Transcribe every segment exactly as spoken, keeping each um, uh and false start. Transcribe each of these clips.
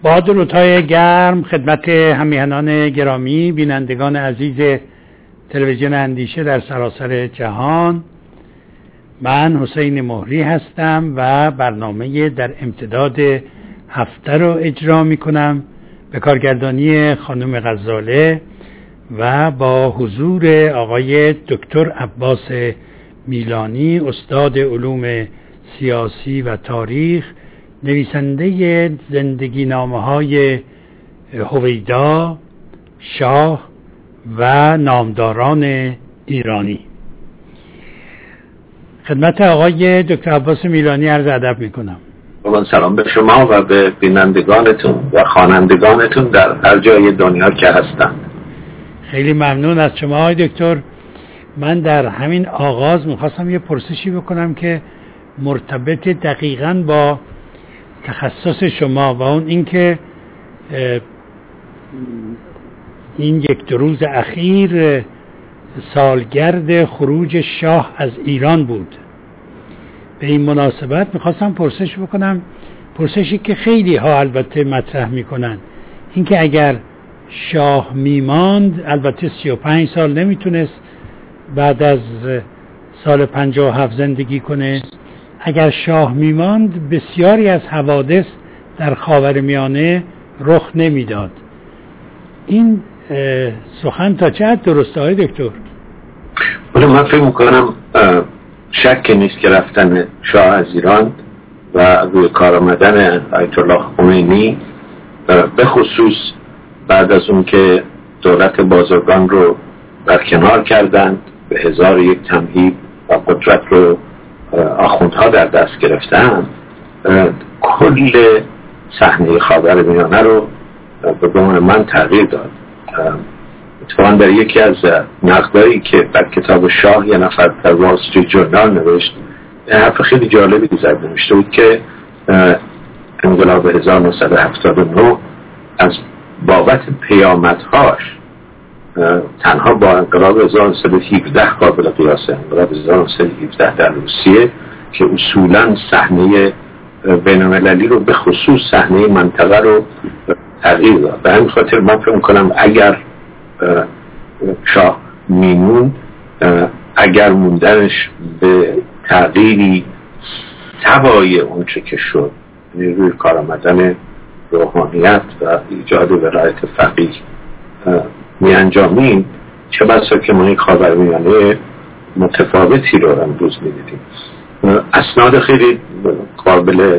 با درودهای گرم خدمت همیهنان گرامی، بینندگان عزیز تلویزیون اندیشه در سراسر جهان. من حسین مهری هستم و برنامه در امتداد هفته رو اجرا می کنم به کارگردانی خانم غزاله و با حضور آقای دکتر عباس میلانی، استاد علوم سیاسی و تاریخ، نویسنده زندگی نامه های هویدا، شاه و نامداران ایرانی. خدمت آقای دکتر عباس میلانی عرض ادب میکنم. من سلام به شما و به بینندگانتون و خوانندگانتون در هر جای دنیا که هستند. خیلی ممنون از شما آقای دکتر. من در همین آغاز میخواستم یه پرسشی بکنم که مرتبط دقیقاً با تخصص شما و اون این که این یک دو روز اخیر سالگرد خروج شاه از ایران بود. به این مناسبت میخواستم پرسش بکنم، پرسشی که خیلی ها البته مطرح میکنن، این که اگر شاه میماند، البته سی و پنج سال نمیتونست بعد از سال پنجاه و هفت زندگی کنه، اگر شاه میماند بسیاری از حوادث در خاورمیانه رخ نمیداد. این سخن تا چه حد درسته های دکتر؟ ولی من فکر میکنم شک نیست که رفتن شاه از ایران و روی کار آمدن آیت الله خمینی به خصوص بعد از اون که دولت بازرگان رو برکنار کردند، به هزار یک تمهید و قدرت رو آخوندها در دست گرفتن، کل صحنه خاورمیانه رو به گمان من تغییر داد. اتفاقا در یکی از نقدایی که بر کتاب شاه یه نفر در وال استریت جورنال نوشت، حرف خیلی جالبی زد. نوشته بود که انقلاب هزار و نهصد و هفتاد و نه از بابت پیامدهاش تنها با انقلاب هزار و نهصد و هفده قابل قیاسه. انقلاب هزار و نهصد و هفده در روسیه که اصولاً صحنه بین‌المللی رو به خصوص صحنه منطقه رو تغییر داد. به همین خاطر من فکر می‌کنم اگر شاه میمون، اگر موندنش به تغییری سوای اون چه که شد، یعنی روی کار آمدن روحانیت و ایجاد ولایت فقیه می انجامیم، چه بسا که ما این خاورمیانه متفاوتی رو امروز می دیدیم. اسناد خیلی قابل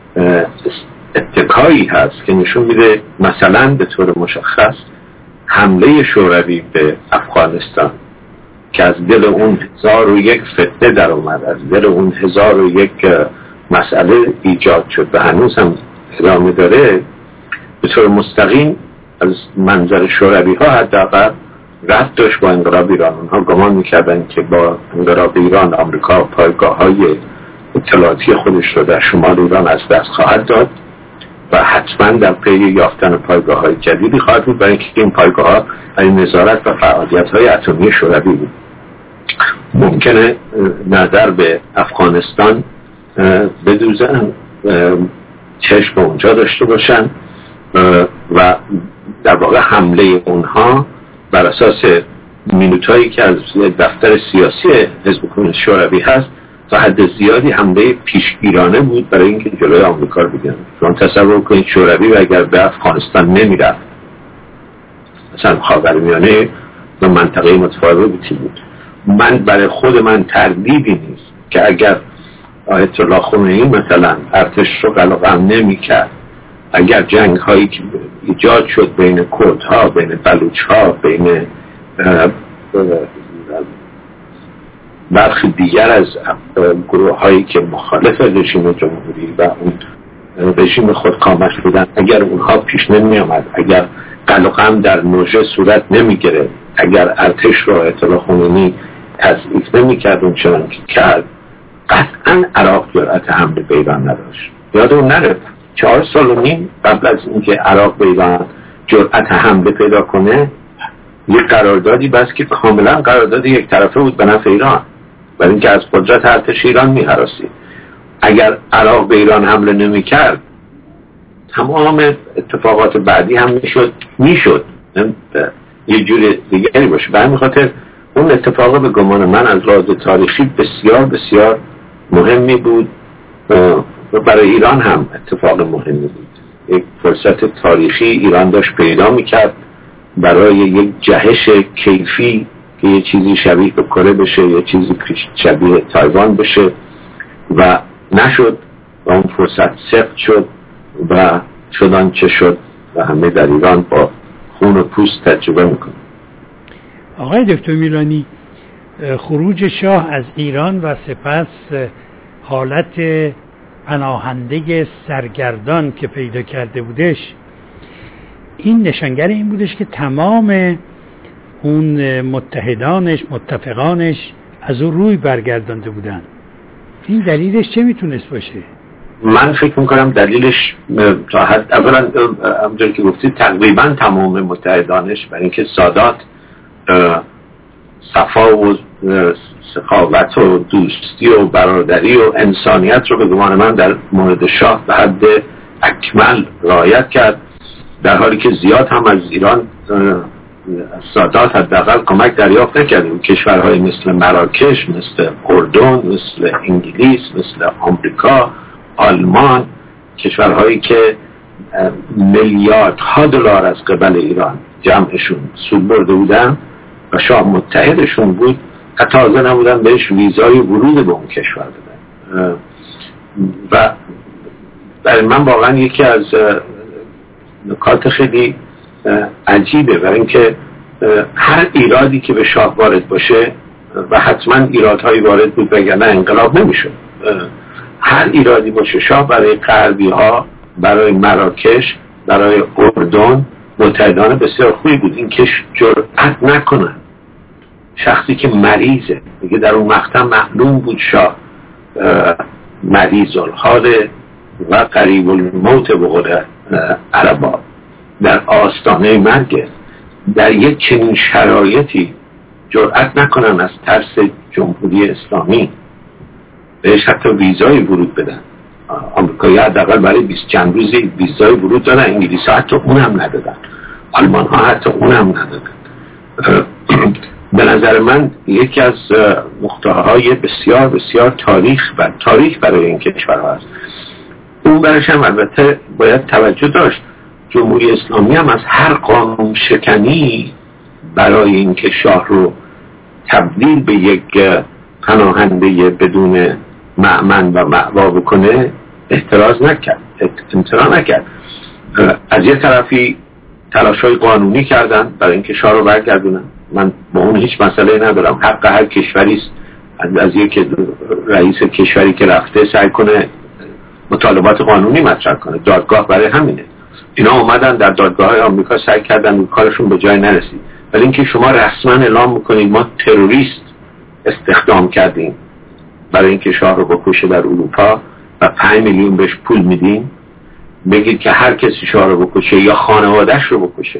اتکایی هست که نشون میده مثلا به طور مشخص حمله شوروی به افغانستان که از دل اون هزار و یک فتنه در اومد، از دل اون هزار و یک مسئله ایجاد شد و هنوز هم ادامه داره، به طور مستقیم از منظر شوروی ها حداقل رد داشت با انقلاب ایران. اونها گمان میکردن که با انقلاب ایران آمریکا پایگاه های اطلاعاتی خودش رو در شمال ایران از دست خواهد داد و حتما در پی یافتن پایگاه های جدیدی خواهد بود، برای اینکه این پایگاه ها برای نظارت و فعالیت های اتمی شوروی بود. ممکنه نظر به افغانستان بدوزن، چشم به اونجا داشته باشن و در واقع حمله اونها بر اساس مینوتایی که از دفتر سیاسی حزب کمونیست شوروی هست تا حد زیادی حمله پیشگیرانه بود برای اینکه جلوی آمریکا رو بگیرن. شما تصور کنید شوروی و اگر به افغانستان نمیرفت، مثلا خاورمیانه و منطقه متفاوتی بود. من برای خود من تردیدی نیست که اگر آیت الله خمینی مثلا ارتش رو قلقم نمی کرد، اگر جنگ هایی که ایجاد شد بین کردها، بین بلوچ ها، بین برخی دیگر از گروه هایی که مخالف رژیم جمهوری و اون رژیم خودکامش بودن، اگر اونها پیش نمی آمد، اگر قلقم در نوژه صورت نمی گرفت، اگر ارتش رو آیت الله خمینی تضعیف نمی کرد اون چنان که کرد، قطعا عراق جرأت حمله به ایران نداشت. یادمون نره چهار سال و نیم قبل از اینکه عراق به ایران جرأت حمله پیدا کنه، یک قراردادی بس که کاملا قرارداد یک طرفه بود به نفع ایران، برای اینکه از قدرت ارتش ایران می‌هراسید. اگر عراق به ایران حمله نمی‌کرد، تمام اتفاقات بعدی هم میشد میشد یه جور دیگری باشه. به همین خاطر اون اتفاق به گمان من از لحاظ تاریخی بسیار بسیار مهمی بود و برای ایران هم اتفاق مهمی بود. یک فرصت تاریخی ایران داشت پیدا میکرد برای یک جهش کیفی که یه چیزی شبیه به کره بشه، یه چیزی شبیه تایوان بشه و نشد و اون فرصت سخت شد و شدان چه شد و همه در ایران با خون و پوست تجربه میکنه. آقای دکتر میلانی، خروج شاه از ایران و سپس حالت پناهنده سرگردان که پیدا کرده بودش، این نشانگر این بودش که تمام اون متحدانش متفقانش از اون روی برگردانده بودن. این دلیلش چه میتونست باشه؟ من فکر میکنم دلیلش تا حد اولا همونجور که گفتید تقریبا تمام متحدانش، برای اینکه سادات صفا و سخاوت و دوستی و برادری و انسانیت رو به گمان من در مورد شاه به حد اکمل رعایت کرد، در حالی که زیاد هم از ایران سادات حداقل کمک دریافت نکرد. کشورهای مثل مراکش، مثل اردن، مثل انگلیس، مثل آمریکا، آلمان، کشورهایی که میلیاردها دلار از قبل ایران جمعشون سود برده بودن و شاه متحدشون بود، حتی حاضر نبودن بهش ویزای ورود به اون کشور بدن. و برای من واقعا یکی از نکات خیلی عجیبه، برای اینکه هر ایرادی که به شاه وارد باشه و حتما ایرادهایی وارد بود وگرنه انقلاب نمیشد، هر ایرادی باشه شاه برای غربی ها، برای مراکش، برای اردن متحدانه بسیار خوبی بود. این که جرأت نکنن شخصی که مریضه، دیگه در اون مقطع معلوم بود شاه مریض الحال و قریب الموت به قول عربا در آستانه مرگ، در یک چنین شرایطی جرأت نکنن از ترس جمهوری اسلامی بهش حتی ویزای ورود بدن. آمریکایی حداقل برای بیست چند روزی ویزای ورود دادن، انگلیسی ها حتی اون هم ندادن، آلمان ها حتی اون هم ندادن. به نظر من یکی از نقطه های بسیار بسیار تاریخ و تاریخ برای این کشور هست. اون برش هم البته باید توجه داشت، جمهوری اسلامی هم از هر قانون شکنی برای اینکه شاه رو تبدیل به یک پناهنده بدون مأمن و مأوا بکنه اعتراض نکرد، امتناع نکرد. از یه طرفی تلاش‌های قانونی کردن برای اینکه شاه رو برگردونن. من با اون هیچ مسئله ندارم، حق هر کشوری است از یک رئیس کشوری که رفته سعی کنه مطالبات قانونی مطرح کنه. دادگاه برای همینه. اینا اومدن در دادگاه‌های آمریکا سعی کردن و کارشون به جای نرسید. ولی اینکه شما رسما اعلام میکنید ما تروریست استخدام کردیم برای اینکه شاه رو بکشه در اروپا و پنج میلیون بهش پول میدیم، بگید که هر کسی شاه رو بکشه یا خانواده‌اش رو بکشه،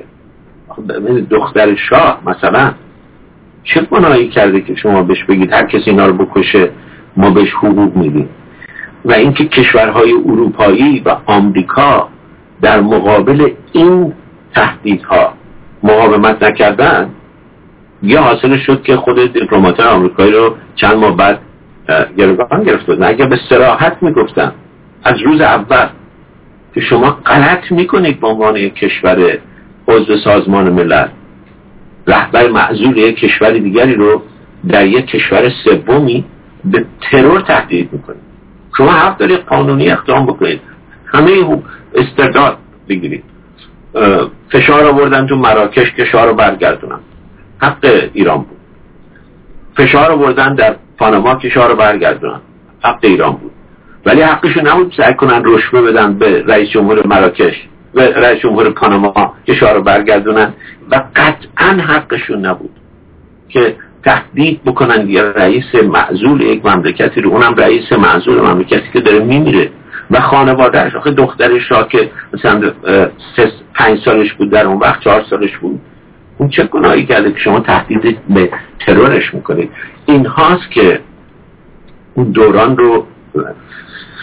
دختر شاه مثلا چه گناهی کرده که شما بهش بگید هر کسی اینا رو بکشه ما بهش حقوق میدیم؟ و اینکه کشورهای اروپایی و آمریکا در مقابل این تهدیدها مقاومت نکردن، یا حاصل شد که خود دیپلمات‌های آمریکایی رو چند ماه بعد گروگان گرفتن. اگر به صراحت میگفتن از روز اول که شما غلط میکنید به عنوان یک کشور عضو سازمان ملل رهبر معزول یک کشور دیگری رو در یک کشور سومی به ترور تهدید میکنید، شما حق دارید قانونی اقدام بکنید، همه استرداد بگیرید. فشار آوردن تو مراکش که شاه رو برگردونن، حق ایران بود. فشار آوردن در پاناما که شاه رو برگردونن، حق ایران بود. ولی حقشون نبود سعی کنن رشوه بدن به رئیس جمهور مراکش و رئیس جمهور پاناما که شاه رو برگردونن، و قطعا حقشون نبود که تهدید بکنن یه رئیس معزول یک مملکتی رو، اونم رئیس معزول مملکتی که داره میمیره و خانواده‌اش. آخه دختر شاه که مثلا سه پنج سالش بود در اون وقت، چهار سالش بود، اون چه گناهی کرده که شما تهدید به ترورش میکنید؟ این هاست که اون دوران رو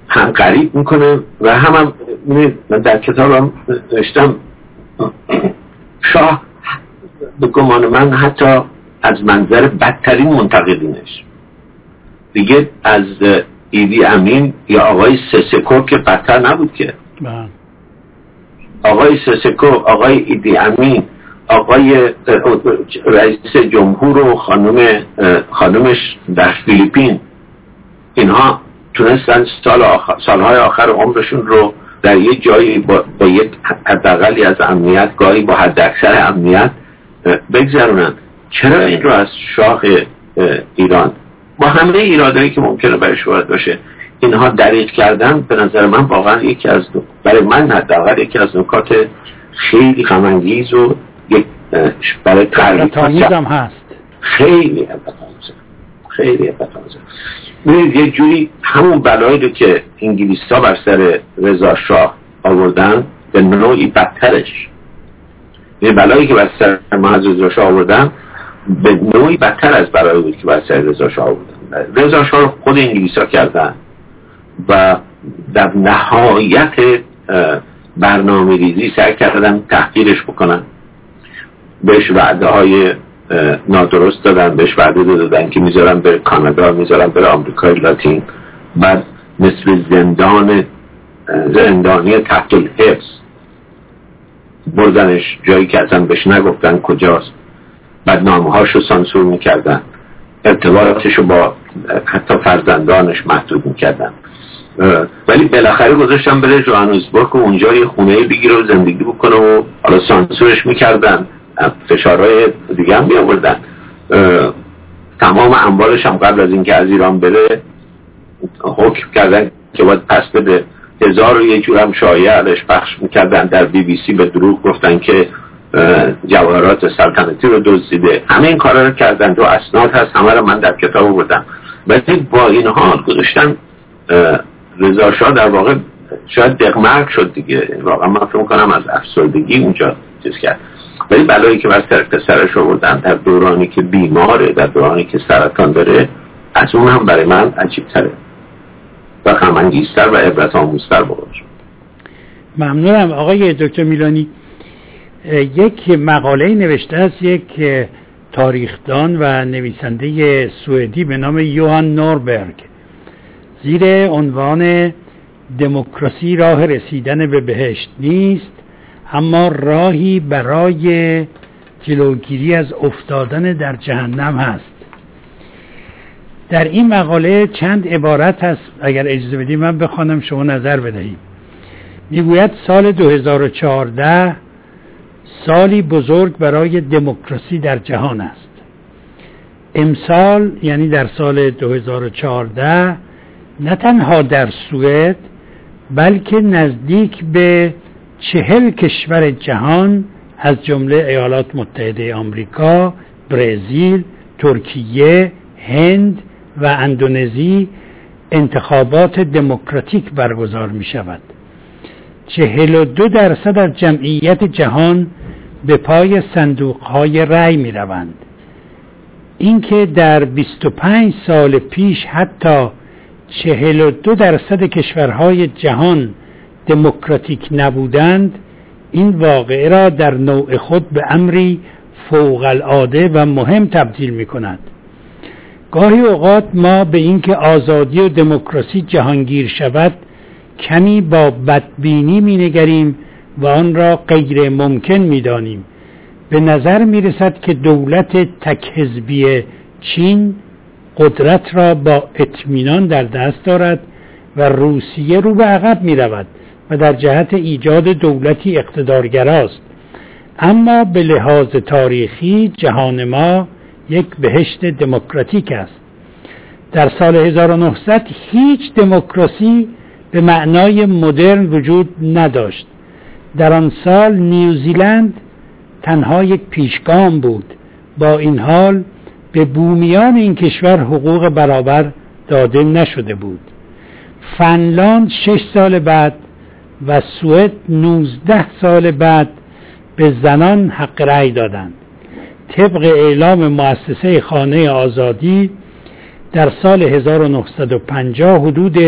هم غریب میکنه و هم, هم من در کتابم نوشتم شاه به گمان من حتی از منظر بدترین منتقدینش دیگه از ایدی امین یا آقای سسکو که بدتر نبود که با. آقای سسکو، آقای ایدی امین، آقای رئیس جمهور و خانم خانمش در فیلیپین، اینها تونستن سال آخر، سالهای آخر عمرشون رو در یک جایی با, با یک حداقلی از امنیت، گاهی با حد اکثر امنیت بگذرونن. چرا این رو از شاه ایران با همه ایرادایی که ممکنه برش وارد باشه اینها دریغ کردن؟ به نظر من واقعا یکی از دو برای من حداقل یکی از نکات خیلی غم انگیز و یک برای تاریخ هم هست. خیلی ابتکارآمیز خیلی ابتکارآمیز. ببینید یه جوری همون بلایی رو که انگلیس‌ها بر سر رضا شاه آوردن به نوعی بدترش، یه بلایی که بر سر محمد رضا شاه آوردن به نوعی بدتر از بلایی بود که بر سر رضا شاه آوردن. رضا شاه رو خود انگلیس‌ها کردن و در نهایت برنامه ریزی سعی کردن تحقیرش بکنن، بهش وعده های نادرست دادن، بهش وعده دادن که میذارن بره کانادا، میذارن بره آمریکای لاتین، بعد مثل زندان زندانی تحت الحبس بردنش جایی که اصلا بهش نگفتن کجاست، بعد نامه‌هاشو سانسور میکردن، ارتباطشو با حتی فرزندانش محدود میکردن، ولی بالاخره گذاشتن بره جوهانسبورگ و اونجا یه خونه بگیره و زندگی بکنه و حالا سانسورش میکردن، فشارهای دیگه هم میآوردن، تمام اموالش هم قبل از اینکه از ایران بره حکم کردن که باید پس بده. هزار و یه جور هم شایعه علیش پخش میکردن، در بی بی سی به دروغ گفتن که جواهرات سلطنتی رو دزدیده. همه این کارا رو کردن، دو اسناد هست، همه رو من در کتاب آوردم. ولی با این حال گذاشتن رضا شاه در واقع شاید دقمرگ شد دیگه، واقعا من فکر می‌کنم از افسردگی اونجا چیز کرد. ولی بلایی که بر سر پسرش آوردن در دورانی که بیماره، در دورانی که سرطان داره، از اون هم برای من عجیب تره و غم انگیزتر و عبرت آموزتر بود. ممنونم آقای دکتر میلانی. یک مقاله نوشته است یک تاریخدان و نویسنده سوئدی به نام یوهان نوربرگ زیر عنوان دموکراسی راه رسیدن به بهشت نیست اما راهی برای جلوگیری از افتادن در جهنم هست. در این مقاله چند عبارت هست، اگر اجازه بدید من بخوانم شما نظر بدهید. میگوید سال دو هزار و چهارده سالی بزرگ برای دموکراسی در جهان است. امسال یعنی در سال دو هزار و چهارده نه تنها در سوئد بلکه نزدیک به چهل کشور جهان از جمله ایالات متحده آمریکا، برزیل، ترکیه، هند و اندونزی انتخابات دموکراتیک برگزار می شود. چهل و دو درصد از جمعیت جهان به پای صندوق‌های رأی می روند. اینکه در بیست و پنج سال پیش حتی چهل و دو درصد کشورهای جهان دموکراتیک نبودند، این واقعه را در نوع خود به امری فوق العاده و مهم تبدیل می کند. گاهی اوقات ما به اینکه آزادی و دموکراسی جهانگیر شود کمی با بدبینی می نگریم و آن را غیر ممکن می دانیم. به نظر می رسد که دولت تک حزبی چین قدرت را با اطمینان در دست دارد و روسیه رو به عقب می رود و در جهت ایجاد دولتی اقتدارگراست. اما به لحاظ تاریخی جهان ما یک بهشت دموکراتیک است. در سال هزار و نهصد هیچ دموکراسی به معنای مدرن وجود نداشت. در آن سال نیوزیلند تنها یک پیشگام بود. با این حال به بومیان این کشور حقوق برابر داده نشده بود. فنلاند شش سال بعد و سوئد نوزده سال بعد به زنان حق رأی دادند. طبق اعلام مؤسسه خانه آزادی در سال هزار و نهصد و پنجاه حدود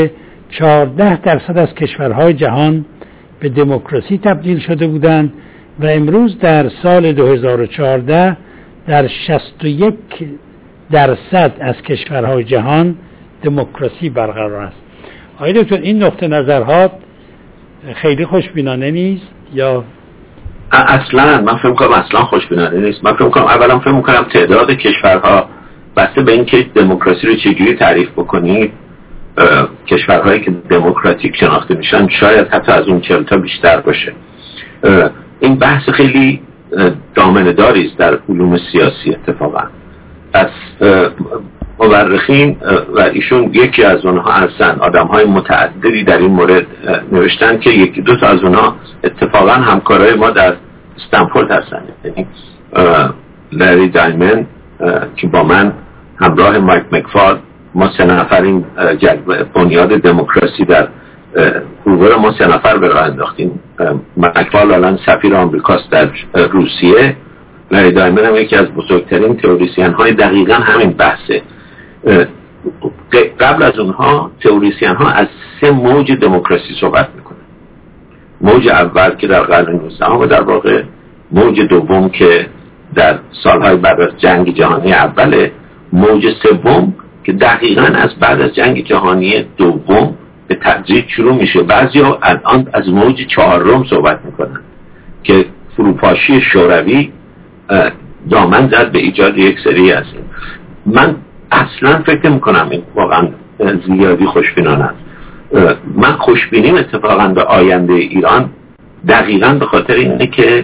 چهارده درصد از کشورهای جهان به دموکراسی تبدیل شده بودند و امروز در سال دو هزار و چهارده در شصت و یک درصد از کشورهای جهان دموکراسی برقرار است. آقای دکتر این نقطه نظرها خیلی خوشبینانه نیست یا؟ اصلا من فکر می‌کنم اصلا خوشبینانه نیست. من فکر می‌کنم اولا فکر می‌کنم تعداد کشورها بسته به اینکه دموکراسی رو چجوری تعریف بکنید، کشورهایی که دموکراتیک شناخته میشن شاید حتی از اون چهل تا بیشتر باشه. این بحث خیلی دامنه داری است در علوم سیاسی. اتفاقا از مورخین و ایشون یکی از اونها هستن، آدم‌های متعددی در این مورد نوشتن که یکی دو تا از اونها اتفاقا همکارای ما در استنفورد هستن، یعنی لری دایمن که با من همراه مایک مکفال ما سه نفر این بنیاد دموکراسی در هوور ما سه نفر به راه انداختیم. مکفال الان سفیر آمریکاست در روسیه، لری دایمن هم یکی از بزرگترین تئوریسین های دقیقاً همین بحثه. قبل از اونها تئوریسین ها از سه موج دموکراسی صحبت میکنن. موج اول که در قرن نوزدهم و در واقع موج دوم که در سالهای بعد از جنگ جهانی اوله، موج سوم که دقیقاً از بعد از جنگ جهانی دوم به تدریج شروع میشه. بعضیا الان از موج چهارم صحبت میکنن که فروپاشی شوروی دامن زد به ایجاد یک سری از این. من اصلا فکر میکنم این واقعا زیادی خوشبینانه است. من خوشبینیم اتفاقا به آینده ایران دقیقاً به خاطر اینه که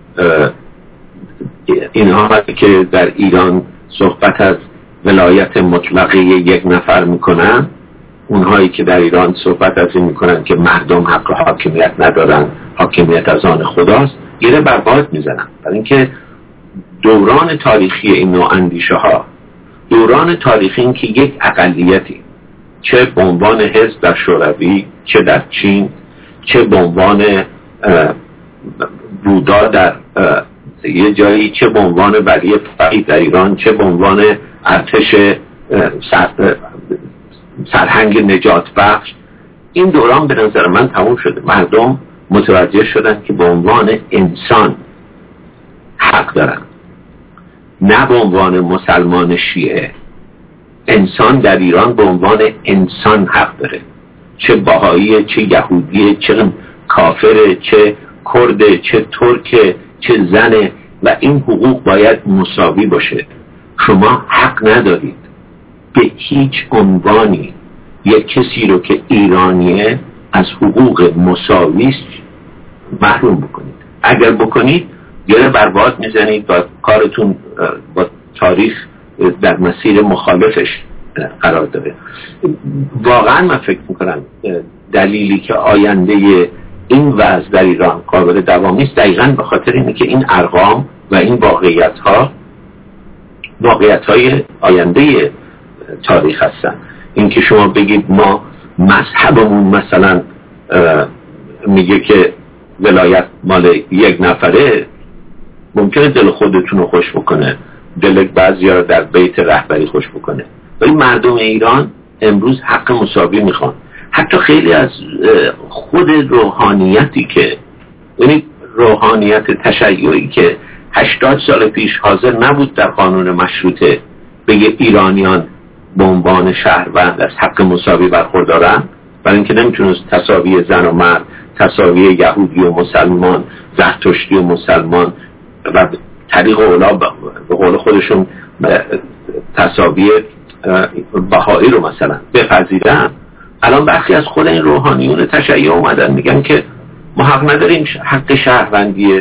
اینها که در ایران صحبت از ولایت مطلقه یک نفر میکنن، اونهایی که در ایران صحبت از این میکنن که مردم حق حاکمیت ندارن، حاکمیت از آن خداست، گره بر باد میزنن. برای اینکه دوران تاریخی این نوع اندیشه ها دوران تاریخی این که یک اقلیتی چه به عنوان حزب در شوروی، چه در چین، چه به عنوان بودا در یه جایی، چه به عنوان ولی فقیه در ایران، چه به عنوان ارتش سر سرهنگ نجات بخش، این دوران به نظر من تموم شده. مردم متوجه شدن که به عنوان انسان حق دارن، نه به عنوان مسلمان شیعه. انسان در ایران به عنوان انسان حق داره، چه بهاییه، چه یهودیه، چه کافره، چه کرده، چه ترکه، چه زنه، و این حقوق باید مساوی باشه. شما حق ندارید به هیچ عنوانی یک کسی رو که ایرانیه از حقوق مساویش محروم بکنید. اگر بکنید گره بر باد میزنید و کارتون با تاریخ در مسیر مخالفش قرار داره. واقعا من فکر میکنم دلیلی که آینده این وضع در ایران قابل دوامی است دقیقاً به خاطر اینه که این ارقام و این واقعیت ها واقعیت های آینده تاریخ هستن. این که شما بگید ما مذهبمون مثلا میگه که ولایت مال یک نفره، ممکنه دل خودتون رو خوش بکنه، دل بعضیا رو در بیت رهبری خوش بکنه، ولی مردم ایران امروز حق مساوی میخوان. حتی خیلی از خود روحانیتی که یعنی روحانیت تشیعی که هشتاد سال پیش حاضر نبود در قانون مشروطه بگه ایرانیان به عنوان شهروند از حق مساوی برخوردارن، برای اینکه نمیتونست تساوی زن و مرد، تساوی یهودی و مسلمان، زرتشتی و مسلمان و طریق اولا به قول خودشون تساوی بهایی رو مثلا بپذیرن. الان برخی از خود این روحانیون تشیع اومدن میگن که ما حق نداریم حق شهروندی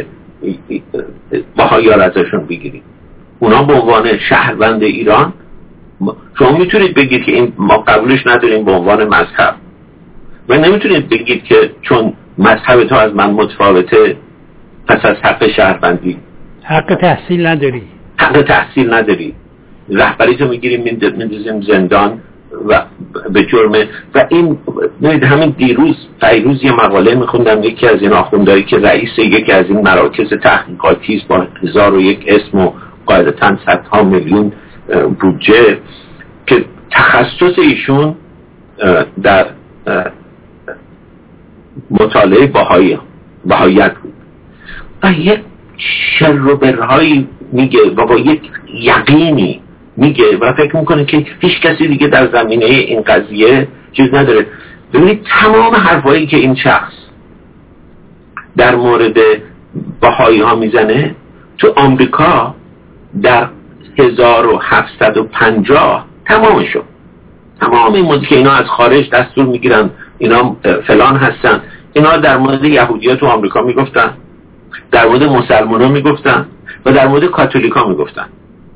بهایی ها رو ازشون بگیریم. اونا به عنوان شهروند ایران، شما میتونید بگید که این ما قبولش نداریم به عنوان مذهب، و نمیتونید بگید که چون مذهب تو از من متفاوته پس از حق شهروندی حق تحصیل نداری، حق تحصیل نداری، رهبری تو میگیریم میندازیم زندان و به جرمه. و این همین دیروز فیروز یه مقاله میخوندم، یکی از این آخوندهایی که رئیس یکی از این مراکز تحقیقاتی است با هزار و یک اسم و قاعدتاً صدها میلیون بودجه، که تخصص ایشون در مطالعه بهایی بهاییت بود و یک شر و برهایی میگه و با یک یقینی میگه و فکر میکنه که هیچ کسی دیگه در زمینه این قضیه چیز نداره. ببینید تمام حرفایی که این شخص در مورد بهایی ها میزنه تو آمریکا در هزار و هفتصد و پنجاه تمام شد. تمام این مدت که اینا از خارج دستور میگیرن اینا فلان هستن، اینا در مورد یهودی‌ها تو آمریکا میگفتن، در مورد مسلمان‌ها میگفتن و در مورد کاتولیک‌ها میگفتن.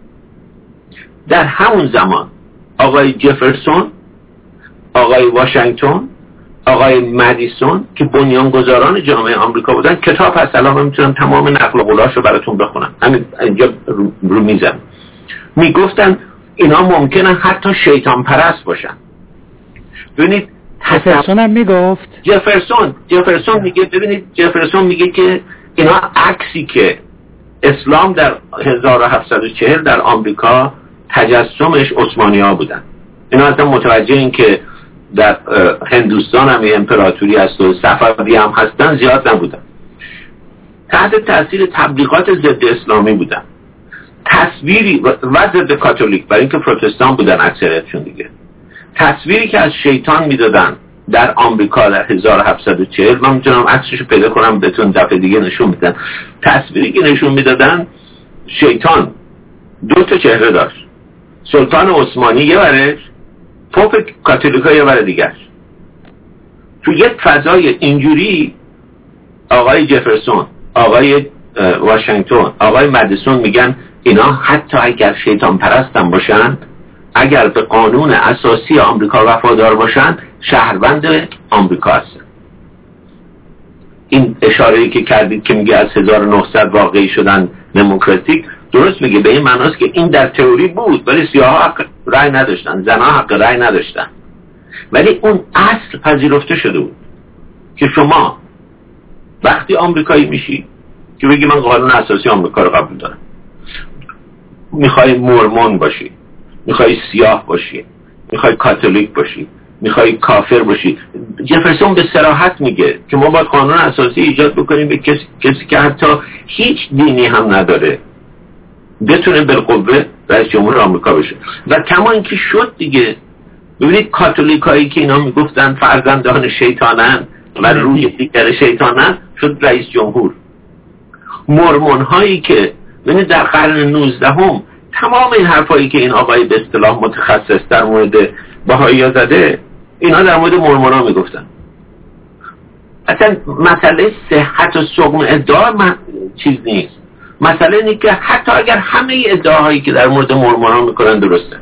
در همون زمان آقای جفرسون، آقای واشنگتن، آقای مدیسون که بنیانگذاران جامعه آمریکا بودن، کتاب هست الان من میتونم تمام نقل قولاشو براتون بخونم، همین اینجا رو, رو میزم. میگفتن اینا ممکنه حتی شیطان پرست باشن. ببینید جفرسون هم میگفت جفرسون جفرسون میگه ببینید جفرسون میگه که اینا عکسی که اسلام در هزار و هفتصد و چهل در آمریکا تجسمش عثمانی ها بودن. اینا اصلا متوجه این که در هندوستان هم یه امپراتوری هست و صفوی هم هستن زیاد نبودن. تحت تاثیر تبلیغات ضد اسلامی بودن، تصویری و ضد کاتولیک، برای اینکه پروتستان بودن اکثریتشون دیگه. تصویری که از شیطان میدادن در آمریکا در هزار و هفتصد و چهل، من میتونم عکسشو پیدا کنم بهتون دفعه دیگه نشون میدن. تصویری که نشون میدادن شیطان دو تا چهره داشت، سلطان عثمانی یه ورش، پاپ کاتولیکا یه ور دیگرش. تو یک فضای اینجوری آقای جفرسون، آقای واشنگتن، آقای مدیسون میگن اینا حتی اگر شیطان پرستن باشن، اگر به قانون اساسی آمریکا وفادار باشن، شهروند آمریکا هستن. این اشاره‌ای که کردید که میگه از هزار و نهصد واقعی شدن دموکراتیک، درست میگه، به این معناست که این در تئوری بود ولی سیاها حق رأی نداشتن، زنها حق رأی نداشتن، ولی اون اصل پذیرفته شده بود که شما وقتی آمریکایی میشی که بگی من قانون اساسی آمریکا رو قبول دارم، میخوای مورمون باشی، میخوای سیاه باشی، میخوای کاتولیک باشی، میخوای کافر باشی، جفرسون به صراحت میگه که ما باید قانون اساسی ایجاد بکنیم به کسی, کسی که حتی هیچ دینی هم نداره بتونه بالقوه رئیس جمهور آمریکا بشه. و کما اینکه شد دیگه. ببینید کاتولیکایی که اینا میگفتن فرزندان شیطانن و روی دیگر شیطانن، شد رئیس جمهور. مورمون هایی که ببینید در قرن نوزدهم تمام این حرفایی که این آقای به اصطلاح متخصص در مورد بهایی ها زده، اینا در مورد مورمون ها میگفتن. اصلا مسئله صحت و سقم ادعا من چیز نیست، مسئله اینه که حتی اگر همه ادعاهایی که در مورد مورمون ها میکنن درسته،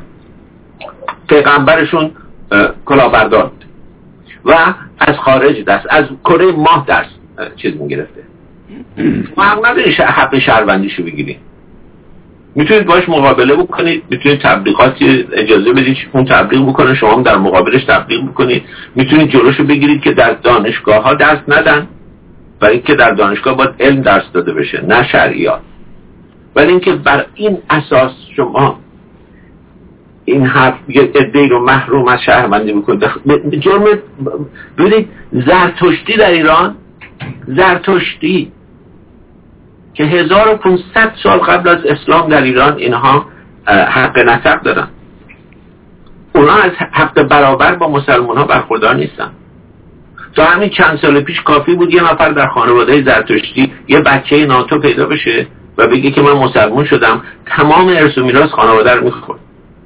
پیغمبرشون کلاهبردار و از خارج دست از کره ماه درس چیز میگرفته، ما هم نداری حق شهروندیشو بگیریم. میتونید باش مقابله بکنید، میتونید تبلیغاتی اجازه بدید اون تبلیغ بکنه، شما هم در مقابلش تبلیغ بکنید. میتونید جلوشو بگیرید که در دانشگاه ها درس ندن، برای اینکه در دانشگاه باید علم درس داده بشه نه شرعیات. ولی اینکه بر این اساس شما این حرف یه عده‌ای رو محروم از شهروندی بکنید، جرم. ببینید زرتشتی در ایران، زرتشتی که هزار و پانصد سال قبل از اسلام در ایران اینها حق نسب دارن، اونا از حق برابر با مسلمان ها برخوردار نیستن. تا همین چند سال پیش کافی بود یه نفر در خانواده زرتشتی یه بچه ناتو پیدا بشه و بگه که من مسلمان شدم، تمام ارث و میراث خانواده رو میخورد.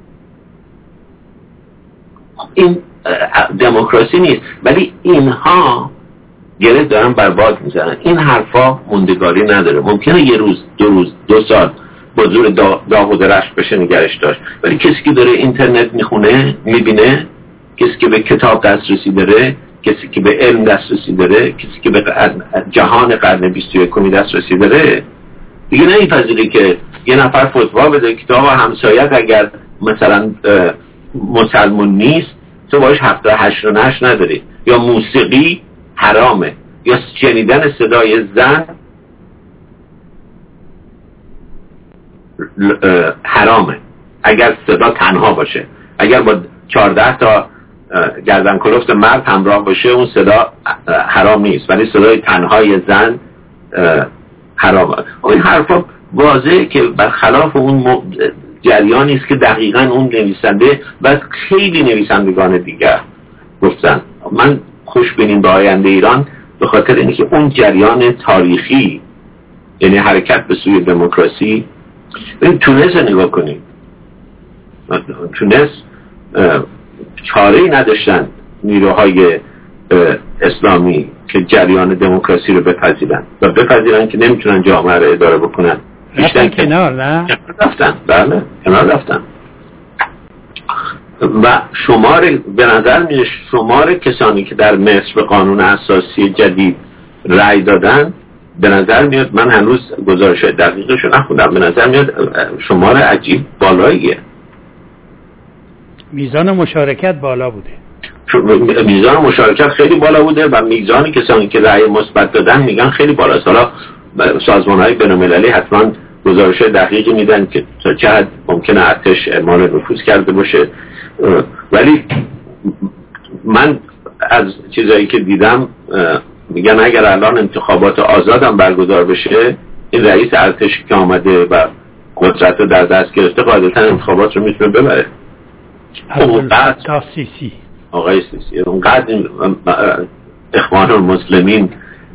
این دموکراسی نیست. ولی اینها گره دارن برباد میزنن. این حرفا موندگاری نداره. ممکنه یه روز دو روز دو سال با زور داغ و درشت بشه نگرش داشت، ولی کسی که داره اینترنت میخونه میبینه، کسی که به کتاب دسترسی داره، کسی که به علم دسترسی داره، کسی که به جهان قرن بیست و یکم دسترسی داره، دیگه نمیپذیره که یه نفر فتوا بده که آقا همسایت اگر مثلا مسلمان نیست تو باش هفت و هشت و نش نداری، یا موسیقی حرامه، یا شنیدن صدای زن حرامه اگر صدا تنها باشه، اگر با چهارده تا گردن کلفت مرد همراه باشه اون صدا حرام نیست، ولی صدای تنهای زن حرام. این حرفا واضحه که برخلاف اون جریانی است که دقیقاً اون نویسنده و خیلی نویسندگان دیگر گفتن. من خوشبینیم به آینده ایران به خاطر اینکه اون جریان تاریخی، یعنی حرکت به سوی دموکراسی. این تونس نگاه کنید، تونس چاره‌ای نداشتن نیروهای اسلامی که جریان دموکراسی رو بپذیرن و بپذیرن که نمیتونن جامعه رو اداره بکنن. رفتن کنار، نه؟ رفتن، بله کنار رفتن. و شمار به نظر میاد شمار کسانی که در مصر به قانون اساسی جدید رأی دادن، به نظر میاد، من هنوز گزارش دقیقش رو نخوندم، به نظر میاد شمار عجیب بالاییه. میزان مشارکت بالا بوده. میزان مشارکت خیلی بالا بوده و میزان کسانی که رأی مثبت دادن میگن خیلی بالاست. حالا سازمان‌های بین‌المللی حتما گزارش دقیقی میدن که تا چه حد ممکنه ارتش اعمال نفوذ کرده باشه، ولی من از چیزایی که دیدم میگن اگر الان انتخابات آزادم برگزار بشه، این رئیس ارتش که آمده و قدرت رو در دست گرفته قاعدتاً انتخابات رو میتونه ببره. اونقدر سیسی آقای سیسی اونقدر اخوان المسلمین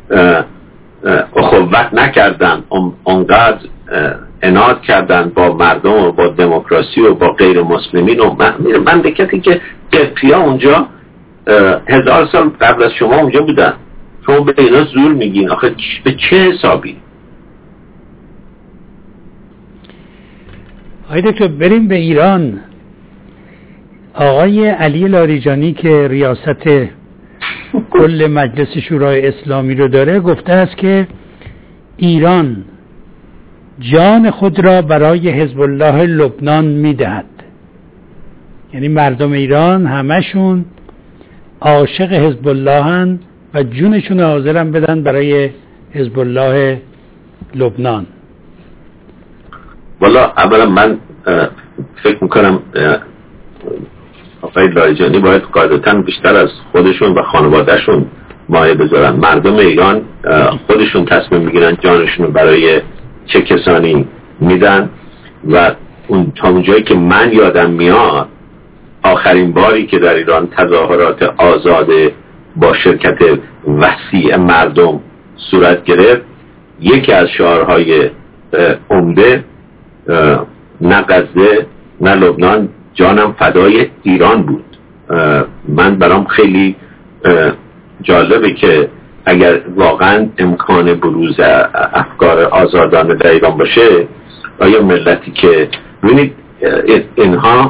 اخوت نکردن، اونقدر عناد کردن با مردم و با دموکراسی و با غیر مسلمین و مملکتی که قبطی‌ها اونجا هزار سال قبل از شما اونجا بودن، شما به اینا زور میگین. آخه به چه حسابی؟ آقای دکتر بریم به ایران. آقای علی لاریجانی که ریاست کل مجلس شورای اسلامی رو داره گفته است که ایران جان خود را برای حزب الله لبنان میدهد. یعنی مردم ایران همشون عاشق حزب الله هن و جونشون حاضرن بدن برای حزب الله لبنان. والا اولا من فکر میکنم آقای لاریجانی باید قاعدتاً بیشتر از خودشون و خانوادهشون مایه بذارن. مردم ایران خودشون تصمیم میگیرن جانشون برای چه کسانی میدن و اون تا اونجایی که من یادم میاد آخرین باری که در ایران تظاهرات آزاد با شرکت وسیع مردم صورت گرفت، یکی از شعارهای عمده نه غزه نه لبنان، جانم فدای ایران بود. من برام خیلی جالبه که اگر واقعا امکان بروز افکار آزادانه در ایران باشه، آیا ملتی که ببینید اینها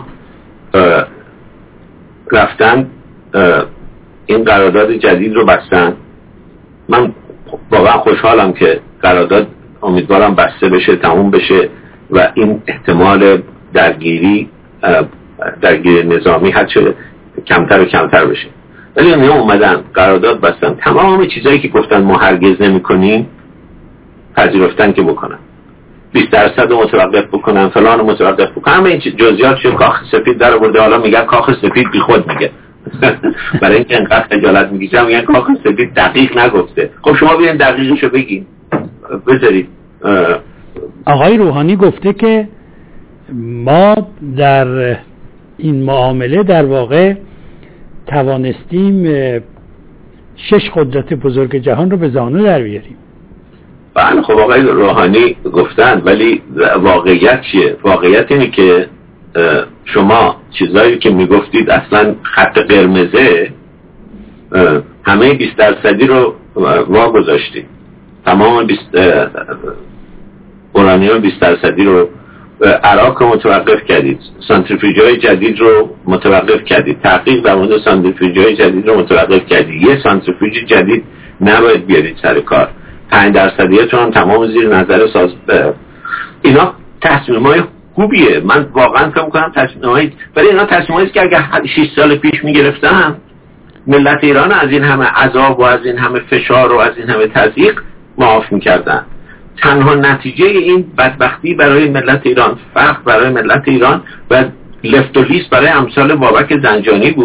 رفتن این قرارداد جدید رو بستن، من واقعا خوشحالم که قرارداد امیدوارم بسته بشه، تموم بشه و این احتمال درگیری درگیری نظامی هرچه کمتر و کمتر بشه. ولی اونها اومدن قرارداد بستن، تمام چیزایی که گفتن ما هرگز نمی کنیم پذیرفتن که بکنن، بیست درصد رو متوقف بکنن، فلان رو متوقف بکنن، همه این جزئیات شو کاخ سفید در آورده. حالا میگن کاخ سفید بی خود میگه برای اینکه انقدر خجالت میکشن میگن کاخ سفید دقیق نگفته. خب شما بیاین دقیقشو بگین بذارید. آقای روحانی گفته که ما در این معامله در واقع توانستیم شش قدرت بزرگ جهان رو به زانو در بیاریم. بله خب آقای روحانی گفتن، ولی واقعیت چیه؟ واقعیت اینه که شما چیزایی که میگفتید اصلا خط قرمزه، همه بیست درصدی رو واگذاشتید، تمام بیست اورانیوم بیست درصدی رو، عراق رو متوقف کردید، سانتریفیوژهای جدید رو متوقف کردید، تحقیق در مورد سانتریفیوژهای جدید رو متوقف کردید، یه سانتریفیوژ جدید نباید بیارید سر کار، پنج درصدیتون هم تمام زیر نظر ساز. اینا تصمیم‌های خوبیه، من واقعا فکر می‌کنم تصمیم‌های، ولی اینا تصمیم‌هایی که اگه شش سال پیش می‌گرفتن ملت ایران از این همه عذاب و از این همه فشار و از این همه تضییق معاف می‌کردن. تنها نتیجه این بدبختی برای ملت ایران، فقر برای ملت ایران و لفت و لیست برای امثال بابک زنجانی بود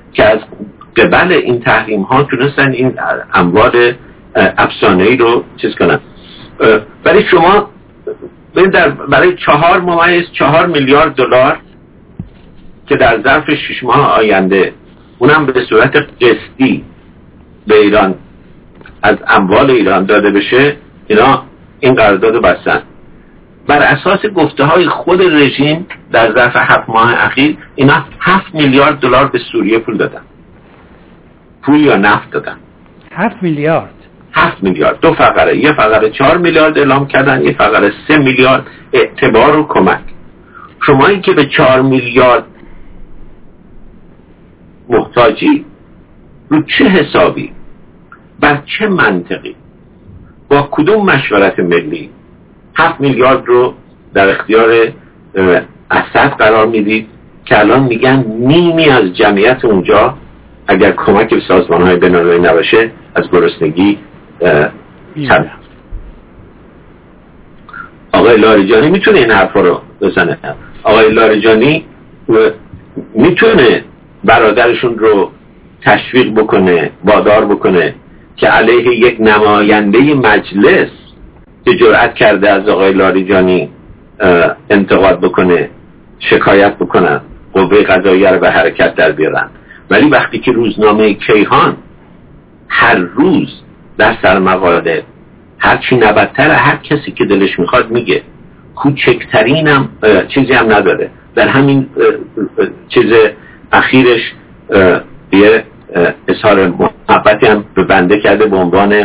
که از قبل این تحریم ها تونستن این اموال افسانه‌ای رو چیز کنن. برای شما در برای چهار ممیز چهار میلیارد دلار که در ظرف شش ماه آینده اونم به صورت قسطی به ایران از اموال ایران داده بشه، اینا این قرارداد بستن. بر اساس گفته های خود رژیم در ظرف هفت ماه اخیر اینا هفت میلیارد دلار به سوریه پول دادن، پول یا نفت دادن. هفت میلیارد هفت میلیارد دو فقره، یه فقره چهار میلیارد اعلام کردن، یه فقره سه میلیارد اعتبار و کمک. شمایی که به چهار میلیارد محتاجی، رو چه حسابی، بر چه منطقی، با کدوم مشورت ملی هفت میلیارد رو در اختیار اسد قرار میدید که الان میگن نیمی از جمعیت اونجا اگر کمک به سازمان‌های بین‌المللی نباشه از گرسنگی سر. آقای لاریجانی میتونه این حرفا رو بزنه. آقای لاریجانی میتونه برادرشون رو تشویق بکنه، وادار بکنه که علیه یک نماینده مجلس که جرأت کرده از آقای لاریجانی انتقاد بکنه، شکایت بکنن، قوه قضاییه رو به حرکت در بیارن. ولی وقتی که روزنامه کیهان هر روز در سرمقاله هرچی نبدتر هر کسی که دلش میخواد میگه، کوچکترین هم چیزی هم نداره، در همین چیز اخیرش یه اظهار محبتی هم به بنده کرده به عنوان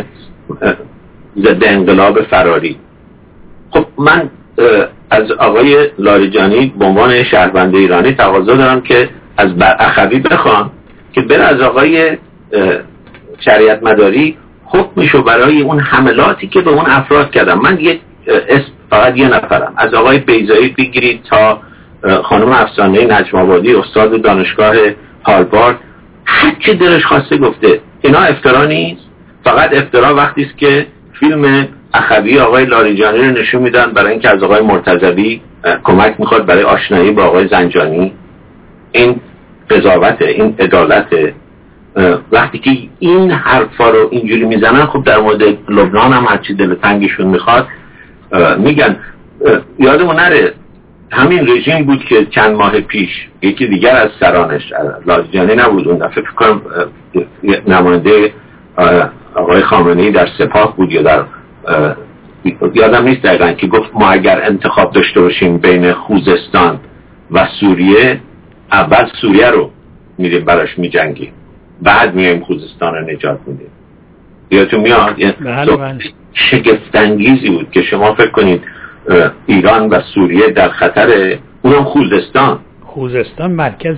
ضد انقلاب فراری. خب من از آقای لاریجانی به عنوان شهروند ایرانی تقاضا دارم که از اخوی بخوان که بره از آقای شریعت مداری حکمشو برای اون حملاتی که به اون افراد کردم. من یک اسم فقط یه نفرم، از آقای بیضایی بگیرید تا خانم افسانه نجم آبادی استاد دانشگاه هاروارد، هر چه دلش خواسته گفته. اینا افترا نیست؟ فقط افترا وقتی است که فیلم اخوی آقای لاریجانی رو نشون میدن برای اینکه از آقای مرتضوی کمک میخواد برای آشنایی با آقای زنجانی. این قضاوته، این عدالته. وقتی که این حرفا رو اینجوری میزنن، خب در مورد لبنان هم هرچی دل تنگشون میخواد میگن. یادمون نره همین رژیم بود که چند ماه پیش یکی دیگر از سرانش، لاریجانی نبود اون دفعه، فکر کنم نماینده آقای خامنه‌ای در سپاه بود یا در یادم نیست دقیقا، که گفت ما اگر انتخاب داشته باشیم بین خوزستان و سوریه، اول سوریه رو میریم براش میجنگیم، بعد میایم خوزستان رو نجات میدیم. یادتون میاد؟ بله بله. شگفت‌انگیزی بود که شما فکر کنید ایران و سوریه در خطر، اونم خوزستان خوزستان مرکز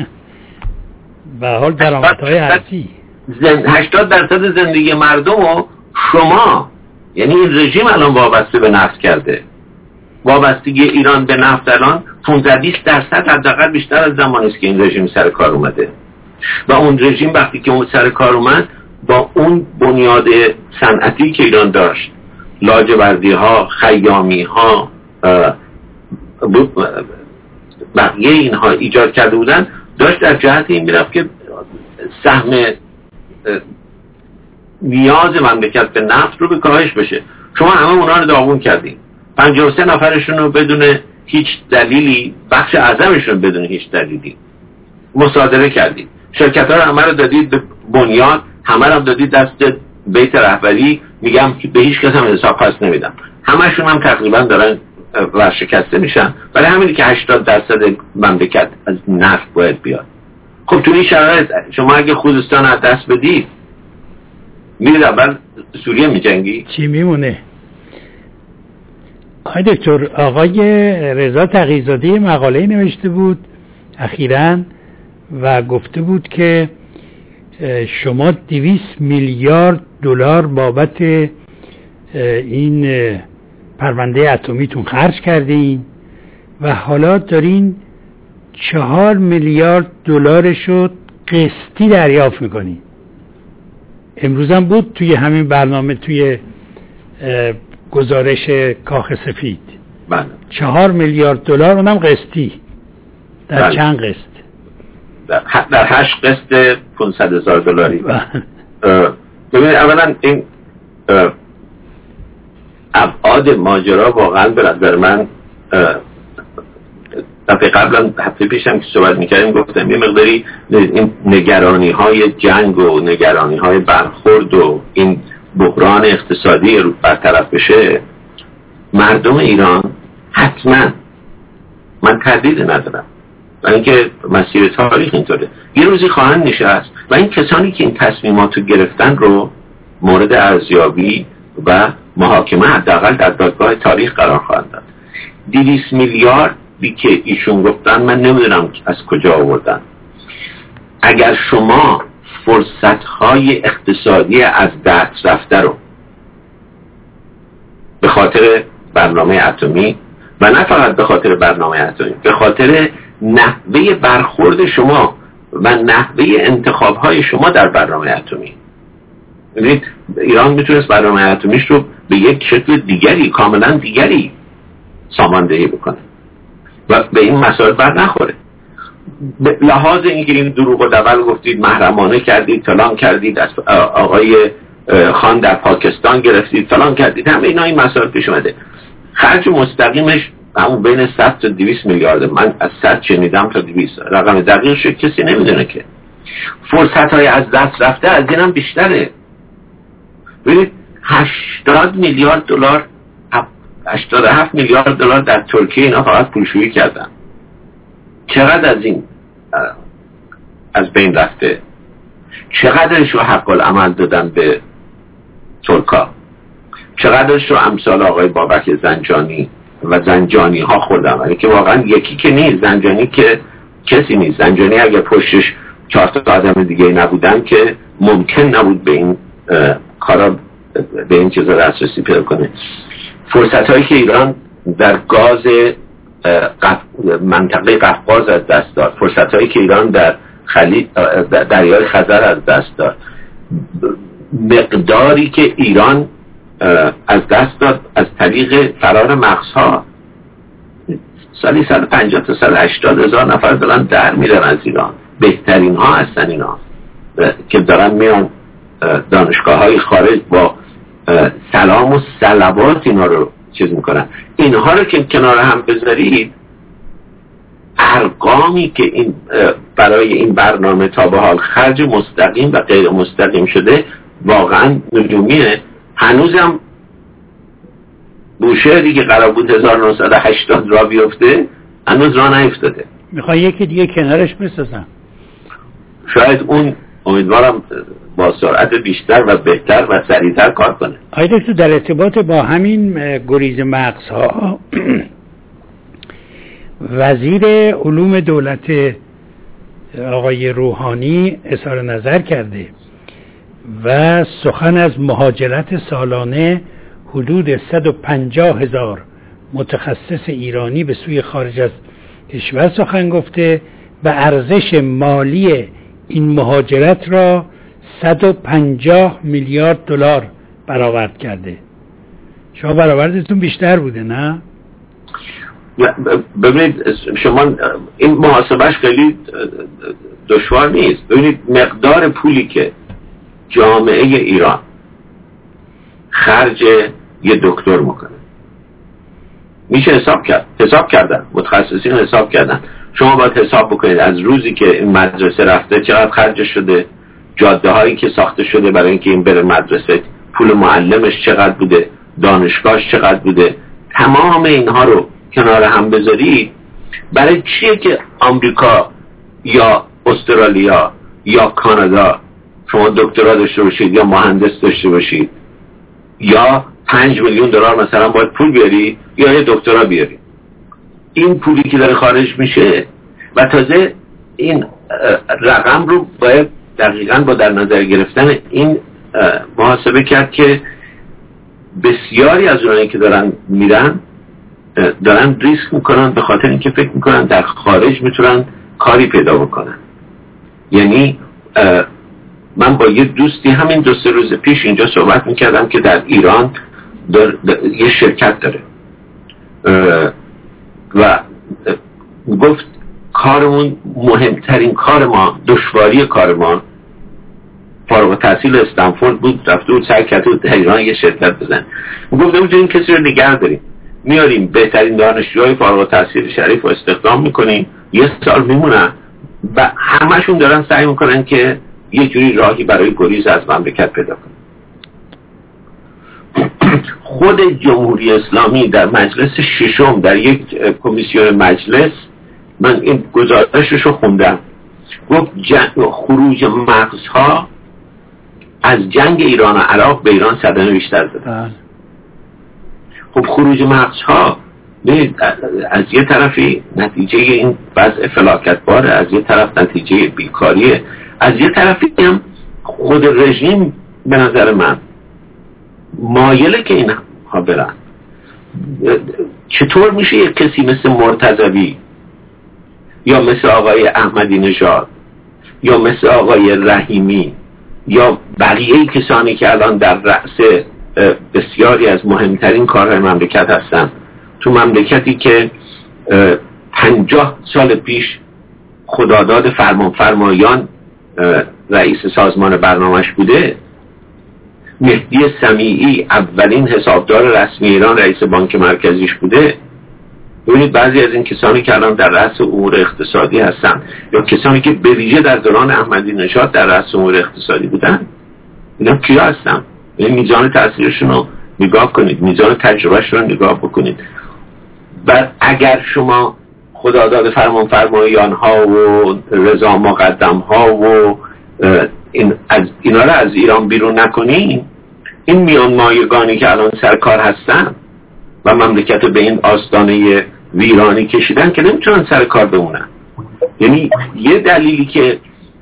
به حال درآمدهای ارضی هشتاد درصد زندگی مردم و شما، یعنی این رژیم الان وابسته به نفت کرده. وابستگی ایران به نفت الان پانزده بیست درصد حداقل بیشتر از زمانی است که این رژیم سر کار اومده. و اون رژیم وقتی که اون سر کار اومد با اون بنیاد صنعتی که ایران داشت، لاجوردی ها، خیامی ها، بقیه اینها ایجاد کرده بودن، داشت در جهت این میرفت که سهم نیاز مملکت به نفت رو به کاهش بشه. شما همه اونا رو داغون کردین، پنجاه و سه نفرشون رو بدون هیچ دلیلی، بخش اعظمشون بدون هیچ دلیلی مصادره کردید. شرکت ها رو همه رو دادید به بنیاد، همه رو دادید دست بیت رهبری. میگم که به هیچ کس هم حساب پس نمیدم، همشون هم تقریبا دارن ورشکسته میشن. برای همینی که هشتاد درصد مملکت از نفت باید بیاد. خب تو این شرایط شما اگه خوزستان از دست بدید، میرید اول سوریه میجنگی؟ چی میمونه؟ آقای دکتر، آقای رضا تقی‌زاده مقاله نوشته بود اخیراً و گفته بود که شما دویست میلیارد دلار بابت این پرونده اتمیتون خرج کردین و حالا دارین چهار میلیارد دلارشو قسطی دریافت میکنین. امروز هم بود توی همین برنامه، توی گزارش کاخ سفید، بله. چهار میلیارد دلار اونم قسطی در بله. چند قسط؟ در, در هشت قسط پانصد هزار دلاری. ببینید اولا این ابعاد ماجرا واقعا به نظر من، دفعه قبلا هفته پیشم که صحبت میکردیم گفتم یه مقداری این نگرانی های جنگ و نگرانی های برخورد و این بحران اقتصادی رو برطرف بشه، مردم ایران حتما، من تردید ندارم و اینکه مسیر تاریخ اینطوره، یه روزی خواهند نشست و این کسانی که این تصمیمات رو گرفتن رو مورد ارزیابی و محاکمه حداقل در دادگاه تاریخ قرار خواهند داد. دویست میلیاردی که ایشون گفتن من نمیدونم از کجا آوردن. اگر شما فرصت‌های اقتصادی از دست رفته رو به خاطر برنامه اتمی و نه فقط به خاطر برنامه اتمی، به خاطر نحوه برخورد شما و نحوه انتخاب‌های شما در برنامه اتمی، ببینید ایران میتونست برنامه اتمیش رو به یک شکل دیگری، کاملا دیگری ساماندهی بکنه و به این مسائل بر نخوره. به لحاظ اینکه این دروغ و دول گفتید، محرمانه کردید، فلان کردید، از آقای خان در پاکستان گرفتید، فلان کردید، همه اینا این مسائل پیش اومده. خرج مستقیمش همون بین صد تا دویست میلیارد. من از صد شنیدم تا دویست، رقم دقیقش کسی نمیدونه که. فرصت های از دست رفته از اینم بیشتره. ببینید هشتاد میلیارد دلار، هشتاد و هفت میلیارد دلار در ترکیه اینا فقط پولشویی کردن. چقدر از این از بین رفته؟ چقدرش رو حق العمل دادن به ترکا؟ چقدرش رو امثال آقای بابک زنجانی و زنجانی ها خوردن؟ ولی که واقعا یکی که نیست، زنجانی که کسی نیست. زنجانی اگر پشتش چهار تا آدم دیگه نبودن که ممکن نبود به این کارا، به این چیزا دسترسی پیدا کنه. فرصت هایی که ایران در گاز قف... منطقه قفقاز از دست داد، فرصت هایی که ایران در خلیج دریای خزر از دست داد، مقداری که ایران از دست داد از طریق فرار مغزها. سالی صد و پنجاه تا صد و هشتاد هزار نفر دارن در میرن از ایران. بهترین ها هستن اینا که دارن میان دانشگاه های خارج با سلام و صلوات اینا رو چیز میکنن. اینها رو که کنار هم بذارید، ارقامی که این برای این برنامه تا به حال خرج مستقیم و غیر مستقیم شده واقعا نجومیه. هنوزم بوشهری که قرار بود هزار و نهصد و هشتاد را بیفته هنوز را نیفتاده. میخوای یکی دیگه کنارش بسازم. شاید اون امیدوارم با سرعت بیشتر و بهتر و سریعتر کار کنه. آقای دکتر، در ارتباط با همین گریز مغزها وزیر علوم دولت آقای روحانی اظهار نظر کرده و سخن از مهاجرت سالانه حدود صد و پنجاه هزار متخصص ایرانی به سوی خارج از کشور سخن گفته و ارزش مالی این مهاجرت را صد و پنجاه میلیارد دلار برآورد کرده. شما برآوردتون بیشتر بوده نه؟ ببینید شما این محاسبهش خیلی دشوار نیست. ببینید مقدار پولی که جامعه ایران خرج یه دکتر میکنه میشه حساب کرد. حساب کردن، متخصصین حساب کردن. شما باید حساب بکنید از روزی که این مدرسه رفته چقدر خرج شده، جاده هایی که ساخته شده برای اینکه این بره مدرسه، پول معلمش چقدر بوده، دانشگاهش چقدر بوده. تمام اینها رو کنار هم بذارید، برای چیه که آمریکا یا استرالیا یا کانادا شما دکترا داشته باشید یا مهندس داشته باشید یا پنج میلیون دلار مثلا باید پول بیاری یا یه دکترا بیاری؟ این پولی که داره خارج میشه و تازه این رقم رو باید دقیقاً با در نظر گرفتن این محاسبه کرد که بسیاری از اونایی که دارن میرن دارن ریسک میکنن به خاطر اینکه فکر میکنن در خارج میتونن کاری پیدا بکنن. یعنی من با یه دوستی همین دو سه روز پیش اینجا صحبت میکردم که در ایران در در یه شرکت داره و گفت کارمون، مهمترین کار ما، دشواری کار ما، فارغ التحصیل استنفورد بود، رفته بود سعی کرده بود در ایران یه شرکت بزن. گفتم میتونیم کسی رو نگه داریم، میاریم بهترین دانشجوهای فارغ التحصیل شریف رو استخدام میکنیم، یه سال میمونن و همشون دارن سعی میکنن که یه جوری راهی برای گریز از مملکت پیدا کنن. خود جمهوری اسلامی در مجلس ششم در یک کمیسیون مجلس، من این گزارشش رو خوندم، گفت خروج مغزها از جنگ ایران و عراق به ایران صدمه بیشتر داده. خب خروج مغزها از یه طرفی نتیجه این وضع فلاکتباره، از یه طرف نتیجه بیکاریه، از یه طرفی هم خود رژیم به نظر من مایله که این ها برن. چطور میشه یک کسی مثل مرتضوی یا مثل آقای احمدی نژاد یا مثل آقای رحیمی یا بقیه کسانی که الان در رأس بسیاری از مهمترین کارهای مملکت هستن، تو مملکتی که پنجاه سال پیش خداداد فرمان فرمایان رئیس سازمان برنامه‌اش بوده، مهدی سمیعی اولین حسابدار رسمی ایران رئیس بانک مرکزیش بوده. ببینید بعضی از این کسانی که الان در رأس امور اقتصادی هستن یا کسانی که به ویژه در دوران احمدی نژاد در رأس امور اقتصادی بودن، اینا کیا هستن؟ این میزان تاثیرشون رو نگاه کنید، میزان تجربهشون رو نگاه بکنید. و اگر شما خداداد فرمان فرمایان ها و رضا مقدم ها و این از اینا رو از ایران بیرون نکنین، این میان مایگانی که الان سرکار هستن و مملکت رو به این آستانه ویرانی کشیدن که نمیتونن سر کار بمونن. یعنی یه دلیلی که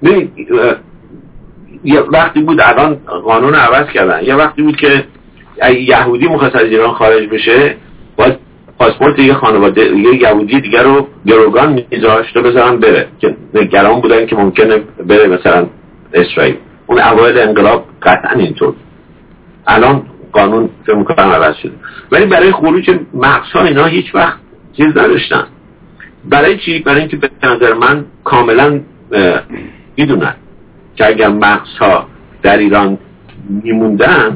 یه وقتی بود الان قانون عوض کردن، یه وقتی بود که یهودی مخواست از ایران خارج بشه باید پاسپورت یه خانواده یه یهودی دیگر رو گروگان میذاشت و بذارن بره، که نگران بودن که ممکنه بره مثلا اسرائیل. اون اوایل انقلاب قطعا اینطور. الان قانون فکر می‌کنم عوض شده، ولی برای خروج مغزها اینا هیچ وقت چیز نداشتن. برای چی؟ برای اینکه به نظر من کاملا میدونن که اگر مغزها در ایران میموندن،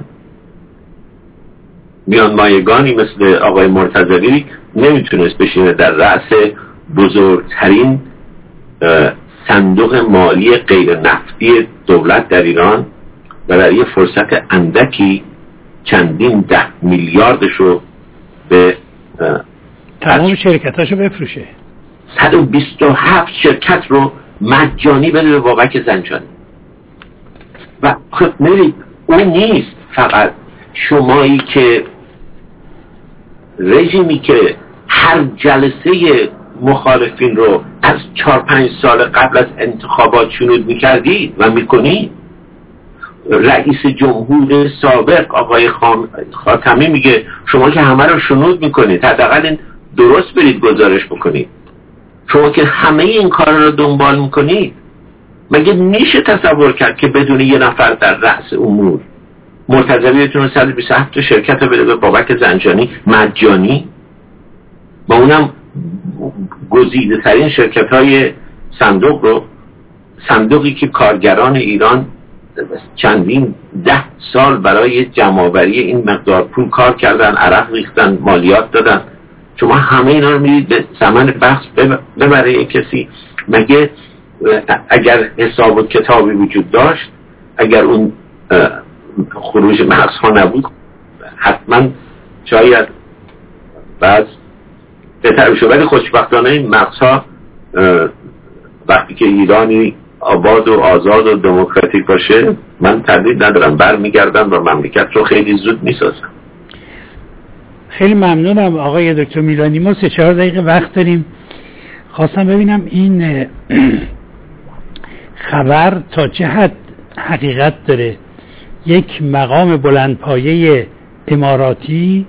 میان مایگانی مثل آقای مرتضوی نمیتونست بشینه در رأس بزرگترین صندوق مالی غیر نفتی دولت در ایران و در یه فرصت اندکی چندین ده میلیاردشو به تمام شرکتاشو بفروشه، صد و بیست و هفت شرکت رو مجانی بده به بابک زنجانی. و خب میرید اون نیست فقط شمایی که رژیمی که هر جلسه مخالفین رو از چهار پنج سال قبل از انتخابات شنود میکردید و میکنید. رئیس جمهور سابق آقای خاتمی میگه شما که همه رو شنود میکنید، حداقل این درست برید گزارش بکنید. شما که همه این کار رو دنبال میکنید، مگه میشه تصور کرد که بدون یه نفر در رأس امور مرتضوی بتونه صد و بیست و هفت شرکت رو بده به بابک زنجانی مجانی، با اونم گزیده ترین شرکت های صندوق رو، صندوقی که کارگران ایران چندین ده سال برای جمع‌آوری این مقدار پول کار کردن، عرق ریختن، مالیات دادن. شما همه اینا رو میرید به ثمن بخش ببره یک کسی. مگه اگر حساب و کتابی وجود داشت، اگر اون خروج مغزها نبود، حتما شاید بعض بهتر بشه. ولی خوشبختانه این مغزها وقتی که ایرانی آباد و آزاد و دموکراتیک باشه، من تردید ندارم برمیگردن و مملکت رو خیلی زود میسازن. خیلی ممنونم آقای دکتر میلانی. ما سه چهار دقیقه وقت داریم. خواستم ببینم این خبر تا چه حد حقیقت داره. یک مقام بلندپایه اماراتی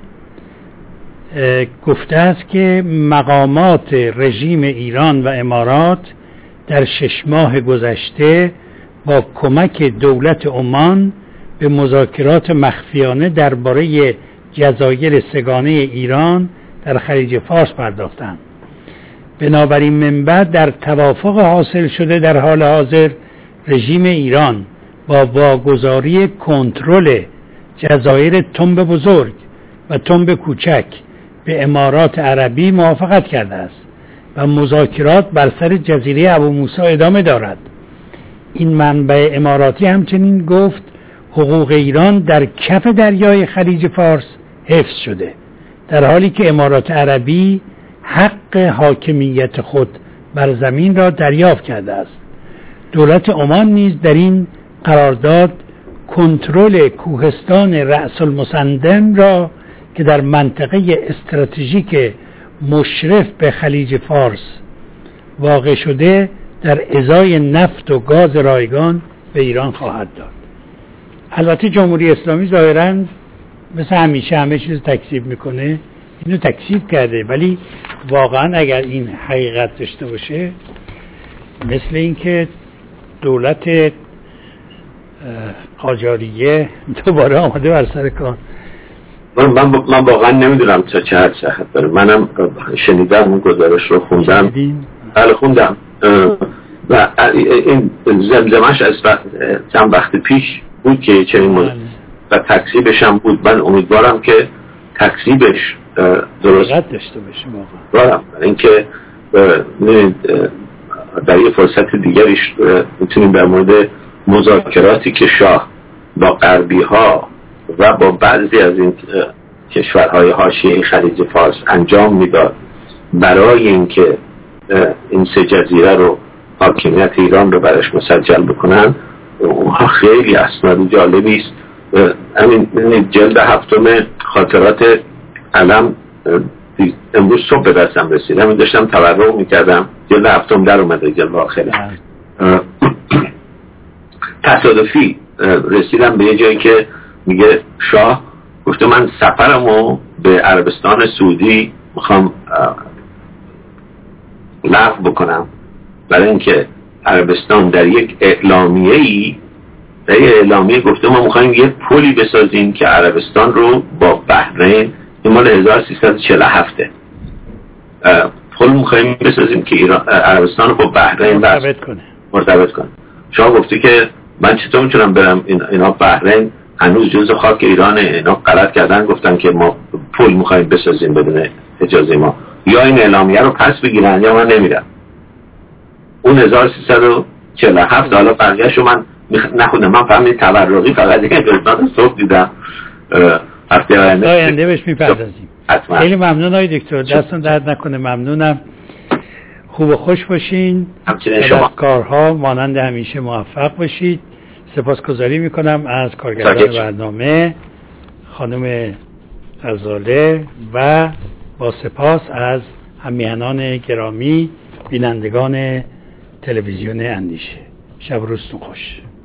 گفته است که مقامات رژیم ایران و امارات در شش ماه گذشته با کمک دولت عمان به مذاکرات مخفیانه درباره جزایر سگانه ایران در خلیج فارس پرداختند بنابراین من بعد در توافق حاصل شده در حال حاضر رژیم ایران با واگذاری کنترل جزایر تنب بزرگ و تنب کوچک به امارات عربی موافقت کرده است و مذاکرات بر سر جزیره ابو موسی ادامه دارد. این منبع اماراتی همچنین گفت حقوق ایران در کف دریای خلیج فارس حفظ شده، در حالی که امارات عربی حق حاکمیت خود بر زمین را دریافت کرده است. دولت عمان نیز در این قرارداد کنترل کوهستان رأس المسندم را که در منطقه استراتژیک مشرف به خلیج فارس واقع شده در ازای نفت و گاز رایگان به ایران خواهد داد. البته جمهوری اسلامی ظاهراً مثل همیشه همه چیز تکذیب میکنه، اینو تکذیب کرده، ولی واقعاً اگر این حقیقت داشته باشه مثل اینکه دولت قاجاریه دوباره آمده بر سر کار. من من واقعا نمیدونم تا چه حد صحت داره. منم شنیدم اون گزارش رو خوندم. بله خوندم و این زمزمش از چند وقت پیش بود که چنین موضوع و تکذیبش هم بود. من امیدوارم که تکذیبش درست داشته باشه واقعا، اینکه در یه فرصت دیگریش میتونیم در مورد مذاکراتی که شاه با غربی ها و با بعضی از این کشورهای حاشیه خلیج فارس انجام میداد برای اینکه این سه جزیره رو حاکمیت ایران رو برش مسجل بکنن، اونها خیلی اسناد جالبی است. همین جلد هفتم خاطرات علم امروز صبح به دستم رسید، همین داشتم تورق میکردم، جلد هفتم در اومده، جلد آخره. تصادفی رسیدم به یه جایی که میگه شاه گفته من سفرمو به عربستان سعودی میخوام لغو بکنم برای اینکه عربستان در یک اعلامیه‌ای در یک اعلامیه گفته ما میخوایم یه پلی بسازیم که عربستان رو با بحرین، این مال هزار و سیصد و چهل و هفت پل میخوایم بسازیم که ایران عربستان رو با بحرین مرتبط کنه مرتبط کنه. شاه گفته که من چطور میتونم برم اینا بحرین هنوز جزء خاک ایرانه، اینا غلط کردن گفتن که ما پل میخوایم بسازیم بدون اجازه ما، یا این اعلامیه رو پس بگیرن یا من نمیرم. اون هزار و سیصد و چهل و هفت حالا بقیه‌شو من نخوندم، من فهمیدم تورقی فقط این قسمت صبح دیدم. هفته آینده بهش میپردازیم. خیلی ممنون آقای دکتر، دستون درد نکنه. ممنونم، خوب و خوش باشین، شما کارها مانند همیشه موفق باشید. سپاسگزاری میکنم از کارگردان برنامه خانم غزاله و با سپاس از همیهنان گرامی بینندگان تلویزیون اندیشه. شب روزتون خوش.